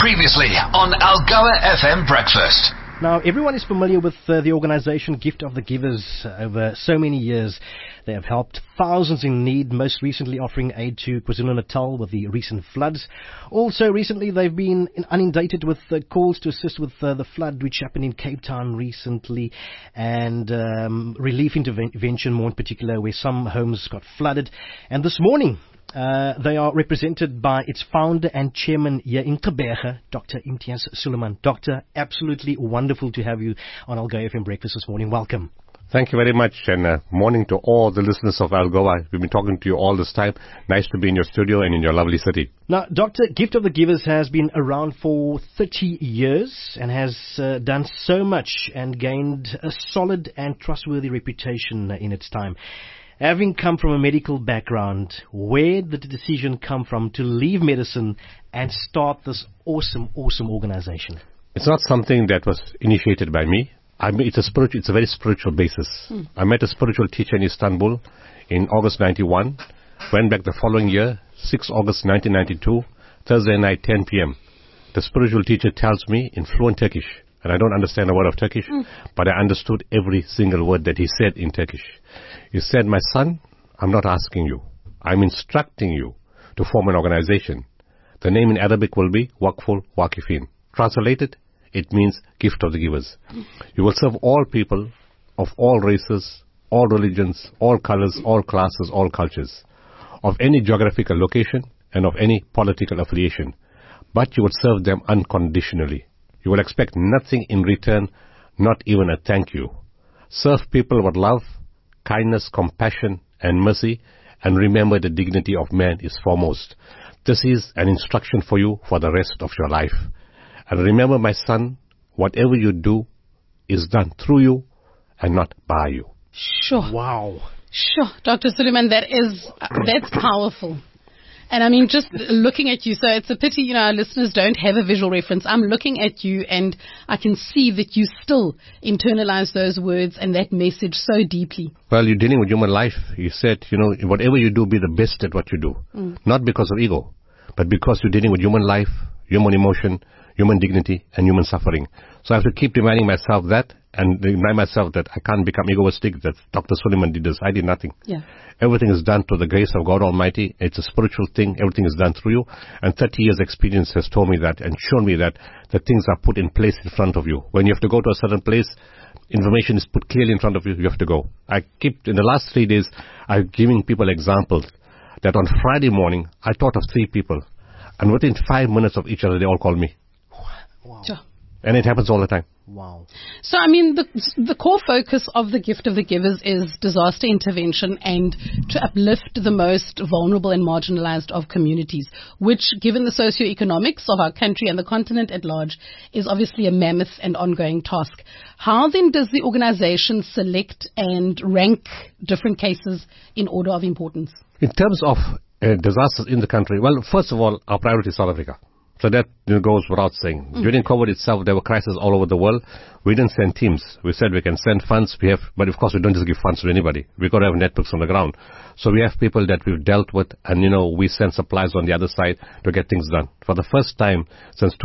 Previously on Algoa FM Breakfast. Now, everyone is familiar with the organization Gift of the Givers. Over so many years, they have helped thousands in need, most recently offering aid to KwaZulu-Natal with the recent floods. Also, recently, they've been inundated with calls to assist with the flood which happened in Cape Town recently, and relief intervention more in particular, where some homes got flooded. And this morning, they are represented by its founder and chairman here in Gqeberha, Dr. Imtiaz Sooliman. Doctor, absolutely wonderful to have you on Algoa FM Breakfast this morning. Welcome. Thank you very much, and morning to all the listeners of Algoa. We've been talking to you all this time. Nice to be in your studio and in your lovely city. Now, Doctor, Gift of the Givers has been around for 30 years and has done so much and gained a solid and trustworthy reputation in its time. Having come from a medical background, where did the decision come from to leave medicine and start this awesome organization? It's not something that was initiated by me. It's a very spiritual basis. I met a spiritual teacher in Istanbul in August 91. Went back the following year, 6 August 1992, Thursday night, 10 p.m. The spiritual teacher tells me in fluent Turkish, and I don't understand a word of Turkish, but I understood every single word that he said in Turkish. He said, "My son, I'm not asking you. I'm instructing you to form an organization. The name in Arabic will be Waqful Waqifin. Translated, it means Gift of the Givers. You will serve all people of all races, all religions, all colors, all classes, all cultures, of any geographical location and of any political affiliation. But you will serve them unconditionally. You will expect nothing in return, not even a thank you. Serve people with love, kindness, compassion, and mercy, and remember the dignity of man is foremost. This is an instruction for you for the rest of your life. And remember, my son, whatever you do is done through you and not by you." Sure. Wow. Sure. Dr. Sooliman, that's powerful. And I mean, just looking at you, so it's a pity, our listeners don't have a visual reference. I'm looking at you and I can see that you still internalize those words and that message so deeply. Well, you're dealing with human life. You said, whatever you do, be the best at what you do. Not because of ego, but because you're dealing with human life, human emotion, human dignity, and human suffering. So I have to keep reminding myself that, and remind myself that I can't become egoistic, that Dr. Sooliman did this. I did nothing. Yeah. Everything is done through the grace of God Almighty. It's a spiritual thing. Everything is done through you. And 30 years experience has told me that and shown me that the things are put in place in front of you. When you have to go to a certain place, information is put clearly in front of you. You have to go. In the last 3 days, I'm giving people examples that on Friday morning, I thought of 3 people. And within 5 minutes of each other, they all called me. Wow. Sure. And it happens all the time. Wow. So, I mean, the core focus of the Gift of the Givers is disaster intervention and to uplift the most vulnerable and marginalized of communities, which, given the socioeconomics of our country and the continent at large, is obviously a mammoth and ongoing task. How then does the organization select and rank different cases in order of importance? In terms of disasters in the country, well, first of all, our priority is South Africa. So that goes without saying. During COVID itself, there were crises all over the world. We didn't send teams. We said we can send funds. But of course we don't just give funds to anybody. We've got to have networks on the ground. So we have people that we've dealt with, and we send supplies on the other side to get things done. For the first time since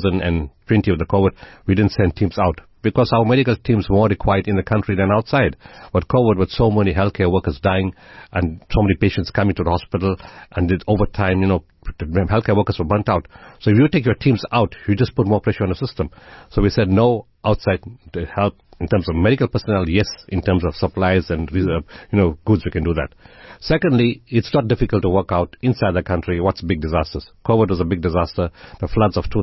2020 with the COVID, we didn't send teams out, because our medical teams were more required in the country than outside. But COVID, with so many healthcare workers dying and so many patients coming to the hospital, and over time, healthcare workers were burnt out. So if you take your teams out, you just put more pressure on the system. So we said no outside help in terms of medical personnel, yes. In terms of supplies and goods, we can do that. Secondly, it's not difficult to work out inside the country what's big disasters. COVID was a big disaster. The floods of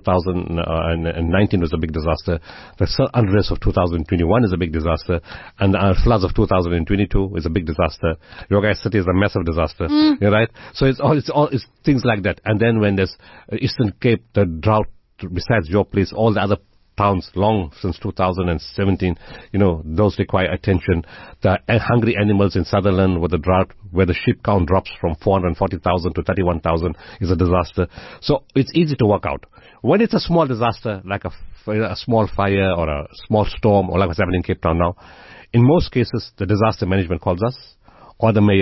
2019 was a big disaster. The unrest of 2021 is a big disaster. And the floods of 2022 is a big disaster. Yoga City is a massive disaster. Right? So it's things like that. And then when there's Eastern Cape, the drought, besides your place, all the other towns long since 2017, those require attention. The hungry animals in Sutherland with the drought, where the sheep count drops from 440,000 to 31,000, is a disaster. So it's easy to work out. When it's a small disaster, like a small fire or a small storm, or like what's happening in Cape Town now, in most cases, the disaster management calls us, or the mayor,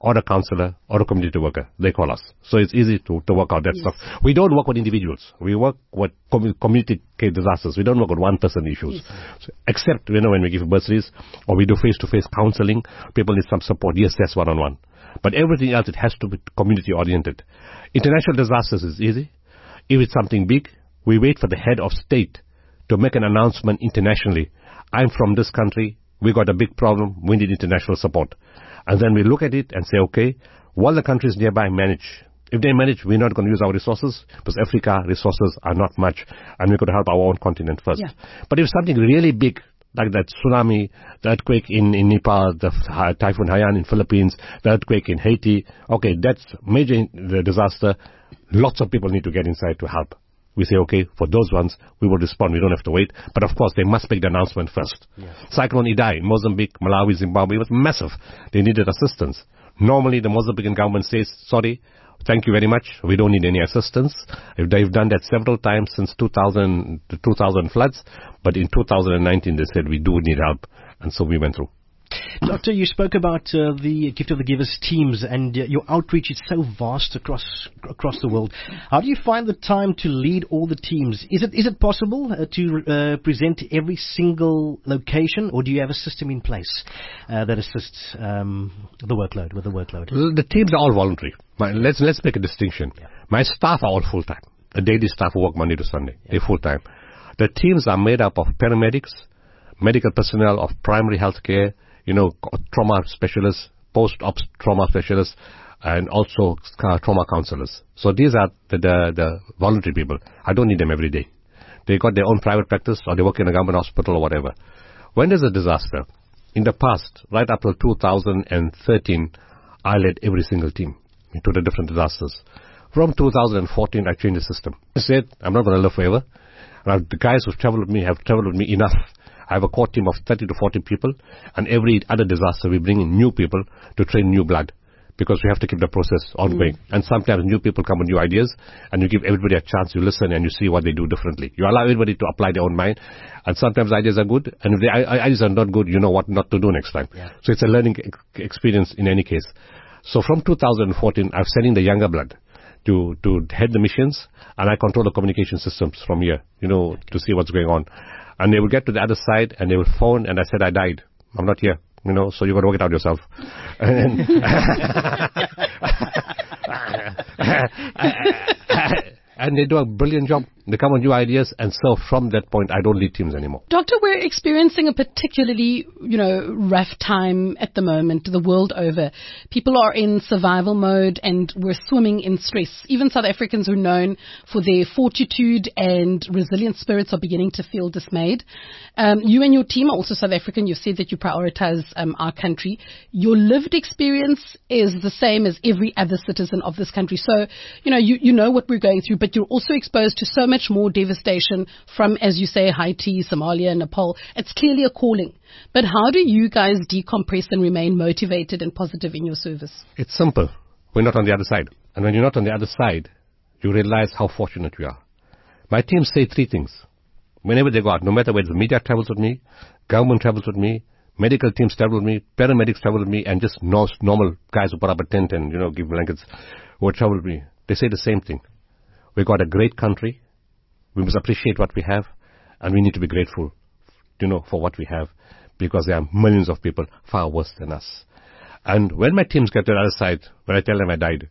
or a counsellor or a community worker. They call us. So it's easy to work out that stuff. We don't work with individuals. We work with community disasters. We don't work with one-person issues. So, except, when we give bursaries or we do face-to-face counselling, people need some support. Yes, that's one-on-one. But everything else, it has to be community-oriented. International disasters is easy. If it's something big, we wait for the head of state to make an announcement internationally. I'm from this country. We got a big problem. We need international support. And then we look at it and say, okay, while the countries nearby manage. If they manage, we're not going to use our resources because Africa resources are not much and we're going to help our own continent first. Yeah. But if something really big, like that tsunami, the earthquake in Nepal, the Typhoon Haiyan in Philippines, the earthquake in Haiti, okay, that's major disaster. Lots of people need to get inside to help. We say, okay, for those ones, we will respond. We don't have to wait. But of course, they must make the announcement first. Yes. Cyclone Idai in Mozambique, Malawi, Zimbabwe was massive. They needed assistance. Normally, the Mozambican government says, sorry, thank you very much. We don't need any assistance. They've done that several times since 2000 floods. But in 2019, they said, we do need help. And so we went through. Doctor, you spoke about the Gift of the Givers teams and your outreach is so vast across the world. How do you find the time to lead all the teams? Is it possible to present every single location, or do you have a system in place that assists with the workload? The teams are all voluntary. Let's make a distinction. Yeah. My staff are all full-time. The daily staff work Monday to Sunday. Yeah. They're full-time. The teams are made up of paramedics, medical personnel of primary health care, trauma specialists, post-ops trauma specialists, and also trauma counselors. So these are the voluntary people. I don't need them every day. They got their own private practice or they work in a government hospital or whatever. When there's a disaster, in the past, right up till 2013, I led every single team into the different disasters. From 2014, I changed the system. I said, I'm not going to live forever. The guys who've traveled with me have traveled with me enough. I have a core team of 30 to 40 people, and every other disaster we bring in new people to train new blood because we have to keep the process ongoing. And sometimes new people come with new ideas, and you give everybody a chance, you listen, and you see what they do differently. You allow everybody to apply their own mind, and sometimes ideas are good, and if the ideas are not good, you know what not to do next time. Yeah. So it's a learning experience in any case. So from 2014, I'm sending the younger blood to head the missions, and I control the communication systems from here, to see what's going on. And they will get to the other side, and they will phone, and I said, I died. I'm not here, so you got to work it out yourself. And they do a brilliant job. They come with new ideas, and so from that point, I don't lead teams anymore. Doctor, we're experiencing a particularly, rough time at the moment, the world over. People are in survival mode, and we're swimming in stress. Even South Africans who are known for their fortitude and resilient spirits are beginning to feel dismayed. You and your team are also South African. You've said that you prioritize our country. Your lived experience is the same as every other citizen of this country. So, you know what we're going through, but you're also exposed to so much more devastation from, as you say, Haiti, Somalia, Nepal. It's clearly a calling. But how do you guys decompress and remain motivated and positive in your service? It's simple. We're not on the other side. And when you're not on the other side, you realize how fortunate we are. My team say three things. Whenever they go out, no matter whether the media travels with me, government travels with me, medical teams travel with me, paramedics travel with me, and just normal guys who put up a tent and, give blankets who travel with me, they say the same thing. We got a great country. We must appreciate what we have, and we need to be grateful, for what we have, because there are millions of people far worse than us. And when my teams get to the other side, when I tell them I died,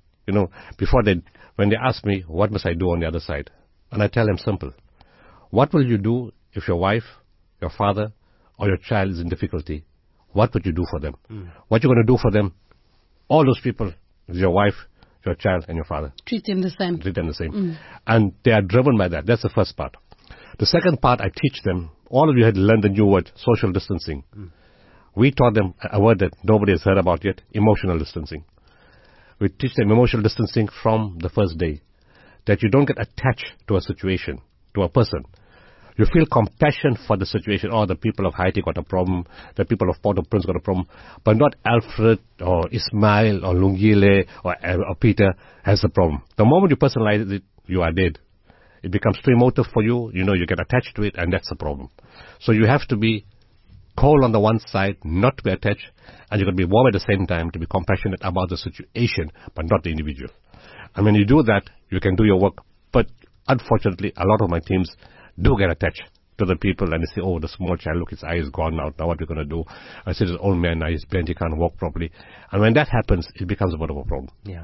when they ask me, what must I do on the other side? And I tell them simple. What will you do if your wife, your father, or your child is in difficulty? What would you do for them? What you're going to do for them? All those people, your wife, your child, and your father. Treat them the same. And they are driven by that. That's the first part. The second part, I teach them. All of you had learned the new word, social distancing. We taught them a word that nobody has heard about yet, emotional distancing. We teach them emotional distancing from the first day. That you don't get attached to a situation, to a person. You feel compassion for the situation. Oh, the people of Haiti got a problem. The people of Port-au-Prince got a problem. But not Alfred or Ismail or Lungile or Peter has the problem. The moment you personalize it, you are dead. It becomes too emotive for you. You get attached to it, and that's the problem. So you have to be cold on the one side, not to be attached, and you've got to be warm at the same time to be compassionate about the situation, but not the individual. And when you do that, you can do your work. But unfortunately, a lot of my teams do get attached to the people, and they say, oh, the small child, look, his eye is gone out, now what are we going to do? I say, this old man, now he's bent, he can't walk properly. And when that happens, it becomes a bit of a problem. Yeah.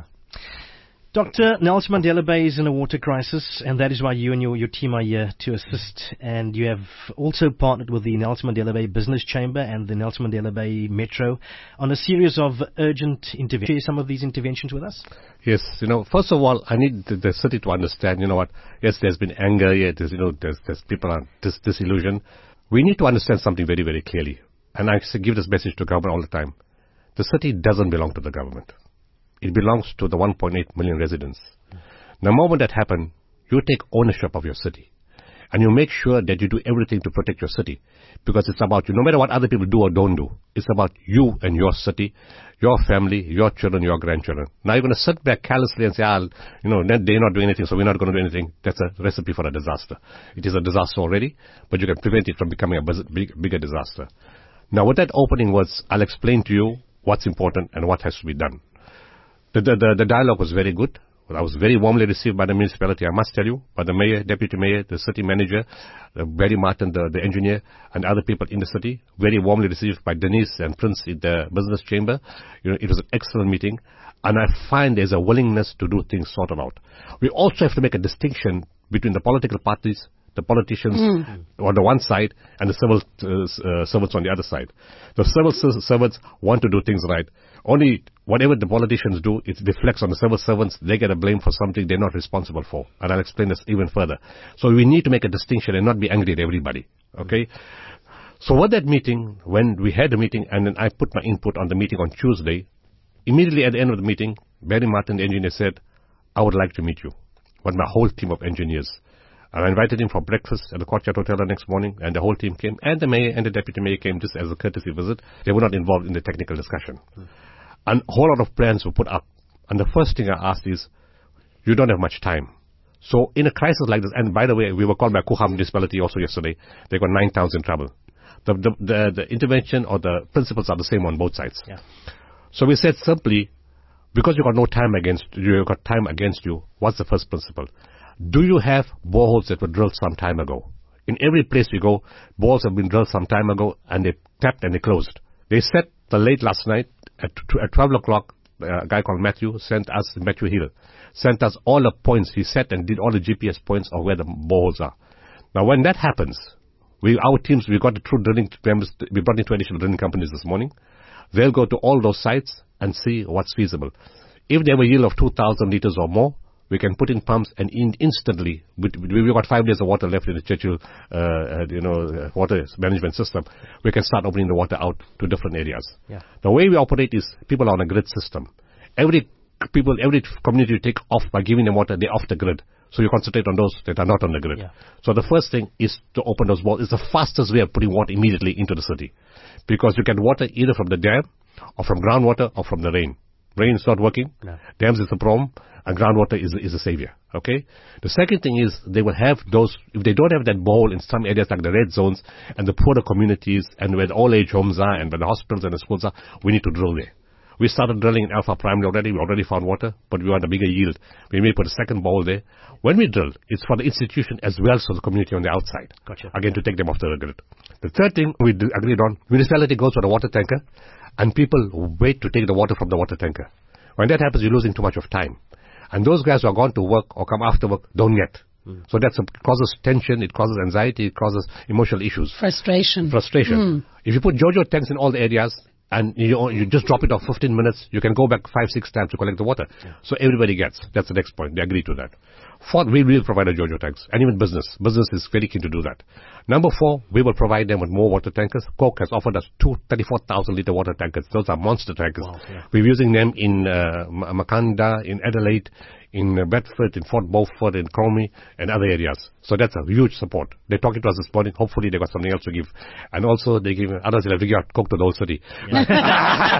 Dr. Nelson Mandela Bay is in a water crisis, and that is why you and your team are here to assist. And you have also partnered with the Nelson Mandela Bay Business Chamber and the Nelson Mandela Bay Metro on a series of urgent interventions. Share some of these interventions with us? Yes, first of all, I need the city to understand, yes, there's been anger, there's people are disillusioned. We need to understand something very, very clearly. And I give this message to government all the time. The city doesn't belong to the government. It belongs to the 1.8 million residents. The moment that happens, you take ownership of your city. And you make sure that you do everything to protect your city. Because it's about you. No matter what other people do or don't do, it's about you and your city, your family, your children, your grandchildren. Now you're going to sit back carelessly and say, they're not doing anything, so we're not going to do anything. That's a recipe for a disaster. It is a disaster already, but you can prevent it from becoming a bigger disaster. Now with that opening words, I'll explain to you what's important and what has to be done. The dialogue was very good. I was very warmly received by the municipality, I must tell you, by the mayor, deputy mayor, the city manager, Barry Martin, the engineer, and other people in the city. Very warmly received by Denise and Prince in the business chamber. It was an excellent meeting, and I find there's a willingness to do things sorted out. We also have to make a distinction between the political parties, the politicians on the one side, and the civil servants on the other side. The civil servants want to do things right. Only whatever the politicians do, it deflects on the civil servants. They get a blame for something they're not responsible for. And I'll explain this even further. So we need to make a distinction and not be angry at everybody. Okay? So with that meeting, when we had the meeting, and then I put my input on the meeting on Tuesday, immediately at the end of the meeting, Barry Martin, the engineer, said, I would like to meet you. With my whole team of engineers. And I invited him for breakfast at the Courtyard Hotel the next morning, and the whole team came, and the mayor and the deputy mayor came just as a courtesy visit. They were not involved in the technical discussion. And a whole lot of plans were put up. And the first thing I asked is, you don't have much time. So in a crisis like this, and by the way, we were called by Kuham municipality also yesterday. They got 9 towns in trouble. The intervention or the principles are the same on both sides. Yeah. So we said simply, because you got time against you, what's the first principle? Do you have boreholes that were drilled some time ago? In every place we go, boreholes have been drilled some time ago, and they tapped and they closed. They said late last night, at 12 o'clock, a guy called Matthew Hill, sent us all the points. He set and did all the GPS points of where the boreholes are. Now when that happens, we got the true drilling members, we brought in 2 additional drilling companies this morning. They'll go to all those sites and see what's feasible. If they have a yield of 2,000 liters or more, we can put in pumps and instantly, we've got 5 days of water left in the Churchill, water management system. We can start opening the water out to different areas. Yeah. The way we operate is people are on a grid system. Every community you take off by giving them water, they're off the grid. So you concentrate on those that are not on the grid. Yeah. So the first thing is to open those wells. It's the fastest way of putting water immediately into the city. Because you get water either from the dam, or from groundwater, or from the rain. Rain is not working. No. Dams is the problem. And groundwater is a savior. Okay? The second thing is they will have those, if they don't have that bowl in some areas like the red zones and the poorer communities and where the old age homes are and where the hospitals and the schools are, we need to drill there. We started drilling in Alpha Primary already. We already found water, but we want a bigger yield. We may put a second bowl there. When we drill, it's for the institution as well as for the community on the outside. Gotcha. Again, to take them off the grid. The third thing we agreed on, municipality goes for the water tanker and people wait to take the water from the water tanker. When that happens, you're losing too much of time. And those guys who are gone to work or come after work don't get. So it causes tension, it causes anxiety, it causes emotional issues. Frustration. If you put JoJo tanks in all the areas and you just drop it off 15 minutes, you can go back 5-6 times to collect the water. Yeah. So everybody gets. That's the next point. They agree to that. 4, we will provide a JoJo tanks. And even business. Business is very keen to do that. Number 4, we will provide them with more water tankers. Coke has offered us 2 34,000-litre water tankers. Those are monster tankers. Wow, yeah. We're using them in Makanda, in Adelaide, in Bedford, in Fort Beaufort, in Cromie, and other areas. So that's a huge support. They're talking to us this morning. Hopefully they got something else to give. And also they give, others will have to give out Coke to the whole city. Yeah.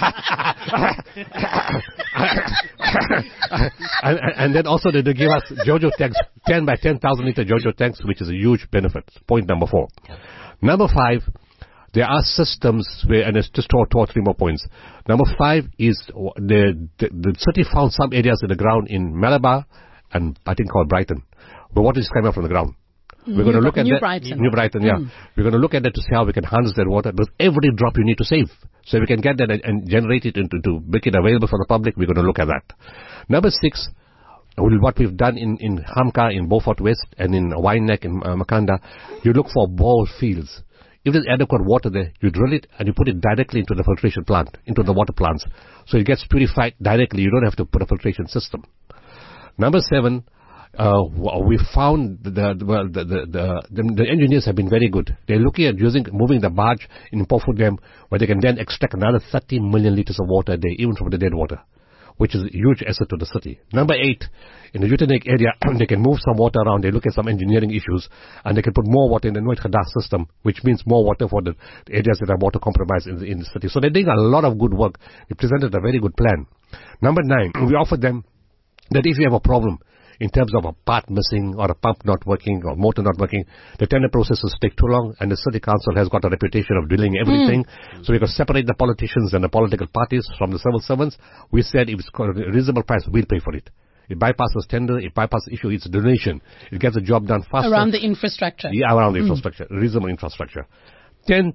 and then also they give us JoJo tanks, 10 by 10,000 litre JoJo tanks, which is a huge benefit. Point number 4. Number 5, There are systems where, and it's just two or three more points. Number 5 is the city found some areas in the ground in Malabar and I think called Brighton, where water is coming up from the ground. We're going to look at New that. Brighton. New Brighton, yeah. We're going to look at that to see how we can harness that water. Because every drop you need to save. So we can get that and generate it to make it available for the public. We're going to look at that. Number 6, what we've done in Hamka, in Beaufort West, and in Wainak, in Makanda, you look for bore fields. If there's adequate water there, you drill it and you put it directly into the filtration plant, into the water plants. So it gets purified directly. You don't have to put a filtration system. Number 7, we found the engineers have been very good. They're looking at moving the barge in Pofut Dam, where they can then extract another 30 million liters of water a day, even from the dead water, which is a huge asset to the city. Number 8, in the Utenek area, they can move some water around. They look at some engineering issues, and they can put more water in the Noit Khadar system, which means more water for the areas that are water compromised in the city. So they're doing a lot of good work. They presented a very good plan. Number 9, we offered them that if you have a problem in terms of a part missing or a pump not working or motor not working, the tender processes take too long, and the city council has got a reputation of dealing everything. So we can separate the politicians and the political parties from the civil servants. We said if it's got a reasonable price, we'll pay for it. It bypasses tender, it bypasses issue, it's donation. It gets the job done faster. Around the infrastructure. Yeah, around the infrastructure, reasonable infrastructure. 10th,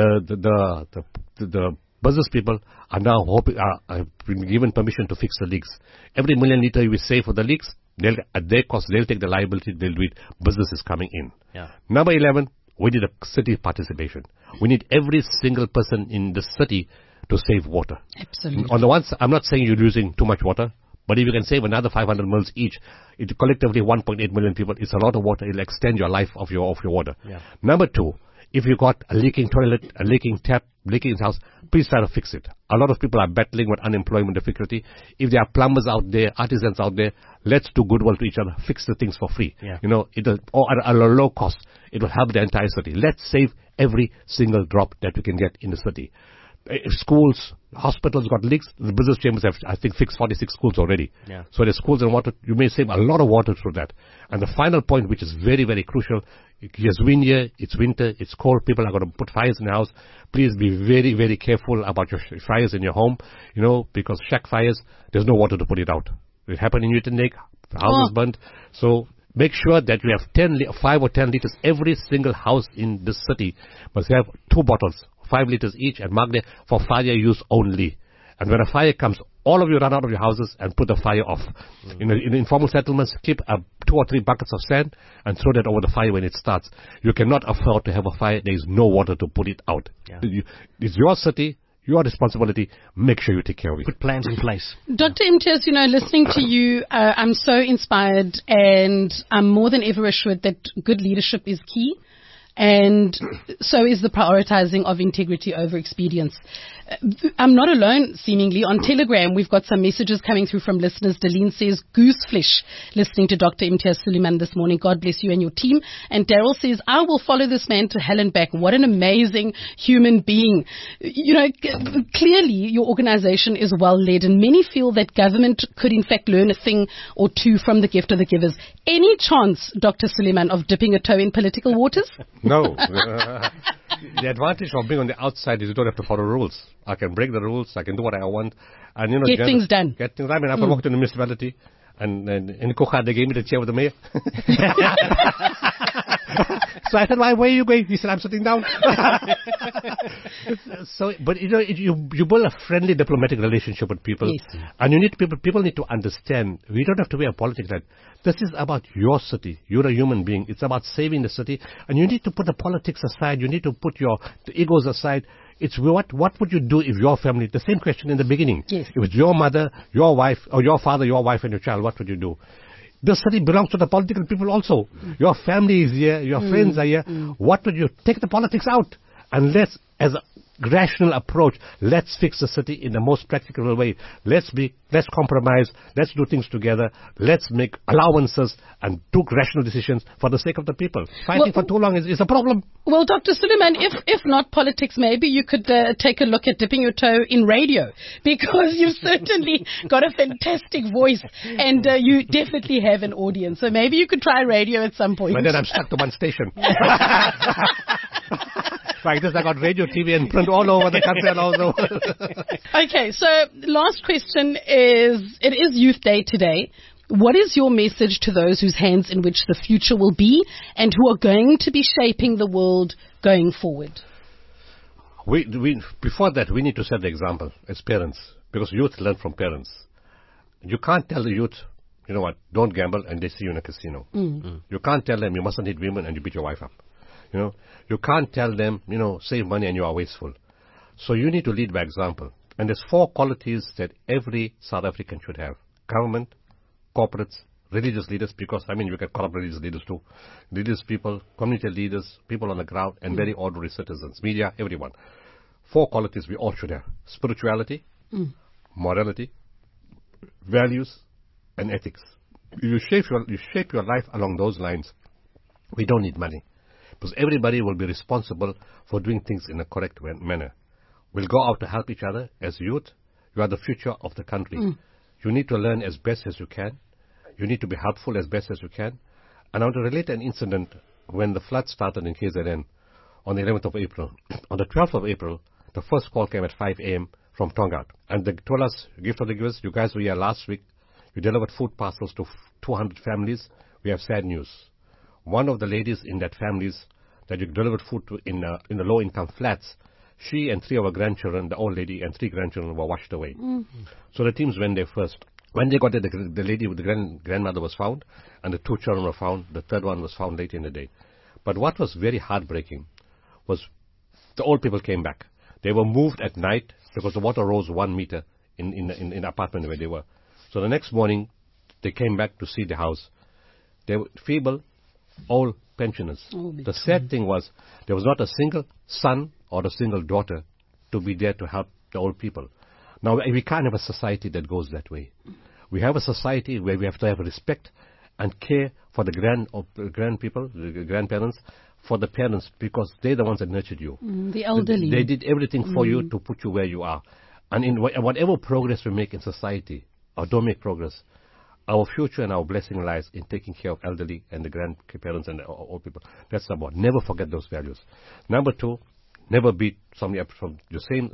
the business people are now have been given permission to fix the leaks. Every million litre we save for the leaks, at their cost, they'll take the liability, they'll do it. Business is coming in. Yeah. Number 11, we need a city participation. We need every single person in the city to save water. Absolutely. On the one side, I'm not saying you're using too much water, but if you can save another 500 mils each, it collectively 1.8 million people, it's a lot of water. It'll extend your life of your water. Yeah. Number 2, if you got a leaking toilet, a leaking tap, leaking house, please try to fix it. A lot of people are battling with unemployment difficulty. If there are plumbers out there, artisans out there, let's do goodwill to each other. Fix the things for free. Yeah. Or at a low cost. It will help the entire city. Let's save every single drop that we can get in the city. If schools, hospitals got leaks, the business chambers have, I think, fixed 46 schools already. Yeah. So the schools and water, you may save a lot of water through that. And the final point, which is very, very crucial, it's winter, it's cold, people are going to put fires in the house. Please be very, very careful about your fires in your home, because shack fires, there's no water to put it out. It happened in Newton Lake, the house is burnt. So make sure that we have 5 or 10 liters. Every single house in this city must have 2 bottles, 5 liters each, and mark them for fire use only. And when a fire comes, all of you run out of your houses and put the fire off. In informal settlements, keep 2 or 3 buckets of sand and throw that over the fire when it starts. You cannot afford to have a fire. There is no water to put it out. Yeah. It's your city, your responsibility. Make sure you take care of it. Put plans in place. Dr. Imtiaz, listening to you, I'm so inspired, and I'm more than ever assured that good leadership is key. And so is the prioritizing of integrity over expedience. I'm not alone, seemingly. On Telegram, we've got some messages coming through from listeners. Deline says, gooseflesh, listening to Dr. Imtiaz Sooliman this morning. God bless you and your team. And Daryl says, I will follow this man to hell and back. What an amazing human being. Clearly, your organization is well led, and many feel that government could, in fact, learn a thing or two from the gift of the givers. Any chance, Dr. Sooliman, of dipping a toe in political waters? No. The advantage of being on the outside is you don't have to follow rules. I can break the rules. I can do what I want. And get things done. I mean, I can walk to the municipality, and in Kocha they gave me the chair with the mayor. So I said, where are you going? He said, I'm sitting down. But you build a friendly diplomatic relationship with people. Yes. And people need to understand, we don't have to be a politics that this is about your city. You're a human being. It's about saving the city. And you need to put the politics aside. You need to put the egos aside. It's what would you do if your family, the same question in the beginning. Yes. If it's your mother, your wife, or your father, your wife and your child, what would you do? The city belongs to the political people also. Your family is here, your friends are here. What would you take the politics out? And let's, as a rational approach, let's fix the city in the most practical way. Let's compromise, let's do things together, let's make allowances and do rational decisions for the sake of the people. Fighting for too long is a problem. Well, Dr. Sooliman, if not politics, maybe you could take a look at dipping your toe in radio, because you've certainly got a fantastic voice, and you definitely have an audience. So maybe you could try radio at some point. But then I'm stuck to one station. Like this, I got radio, TV, and print all over the country and all over the world. Okay, so last question is, it is Youth Day today. What is your message to those whose hands in which the future will be and who are going to be shaping the world going forward? Before that, we need to set the example as parents, because youth learn from parents. You can't tell the youth, you know what, don't gamble, and they see you in a casino. You can't tell them you mustn't hit women and you beat your wife up. You know, you can't tell them, you know, save money and you are wasteful. So you need to lead by example. And there's 4 qualities that every South African should have: government, corporates, religious leaders, because, I mean, you get corrupt religious leaders too. Religious people, community leaders, people on the ground, and very ordinary citizens, media, everyone. 4 qualities we all should have: spirituality, morality, values, and ethics. You shape your life along those lines. We don't need money, because everybody will be responsible for doing things in a correct manner. We'll go out to help each other as youth. You are the future of the country. You need to learn as best as you can. You need to be helpful as best as you can. And I want to relate an incident when the flood started in KZN on the 11th of April. On the 12th of April, the first call came at 5 a.m. from Tongaat. And they told us, Gift of the Givers, you guys were here last week. You delivered food parcels to 200 families. We have sad news. One of the ladies in that families that you delivered food to in the low-income flats, she and 3 of her grandchildren, the old lady and 3 grandchildren, were washed away. So the teams went there first. When they got there, the lady with the grandmother was found, and the 2 children were found. The third one was found late in the day. But what was very heartbreaking was the old people came back. They were moved at night because the water rose 1 meter in the apartment where they were. So the next morning, they came back to see the house. They were feeble, old pensioners. The sad thing was, there was not a single son or a single daughter to be there to help the old people. Now, we can't have a society that goes that way. We have a society where we have to have respect and care for the grandparents, for the parents, because they're the ones that nurtured you. The elderly. They did everything for you to put you where you are. And in whatever progress we make in society, or don't make progress, our future and our blessing lies in taking care of elderly and the grandparents and the old people. That's number 1. Never forget those values. Number 2, never beat somebody up from your same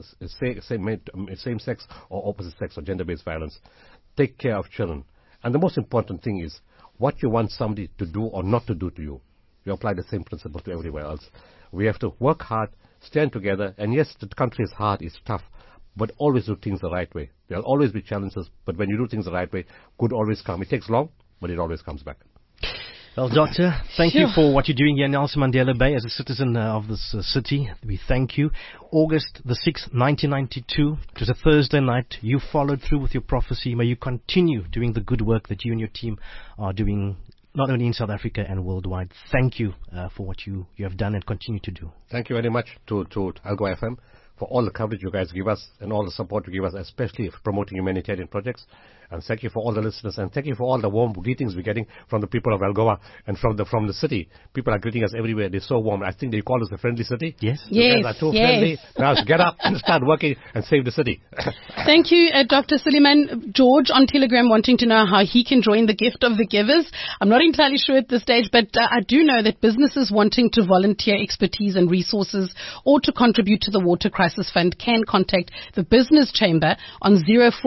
sex or opposite sex or gender-based violence. Take care of children. And the most important thing is what you want somebody to do or not to do to you. You apply the same principle to everywhere else. We have to work hard, stand together, and yes, the country is hard, it's tough, but always do things the right way. There will always be challenges, but when you do things the right way, good always comes. It takes long, but it always comes back. Well, Doctor, thank you for what you're doing here in Nelson Mandela Bay as a citizen of this city. We thank you. August the 6th, 1992, it was a Thursday night. You followed through with your prophecy. May you continue doing the good work that you and your team are doing, not only in South Africa and worldwide. Thank you for what you have done and continue to do. Thank you very much to Algoa FM for all the coverage you guys give us and all the support you give us, especially for promoting humanitarian projects. And thank you for all the listeners, and thank you for all the warm greetings we're getting from the people of Algoa and from the city. People are greeting us everywhere. They're so warm. I think they call us the friendly city. Yes. You guys are too friendly. Now get up and start working and save the city. Thank you, Dr. Suleiman. George on Telegram wanting to know how he can join the Gift of the Givers. I'm not entirely sure at this stage, but I do know that businesses wanting to volunteer expertise and resources or to contribute to the Water Crisis Fund can contact the Business Chamber on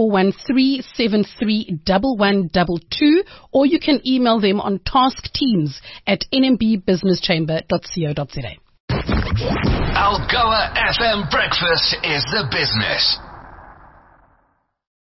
0413731122, or you can email them on taskteams@nmbbusinesschamber.co.za. Algoa FM Breakfast is the business.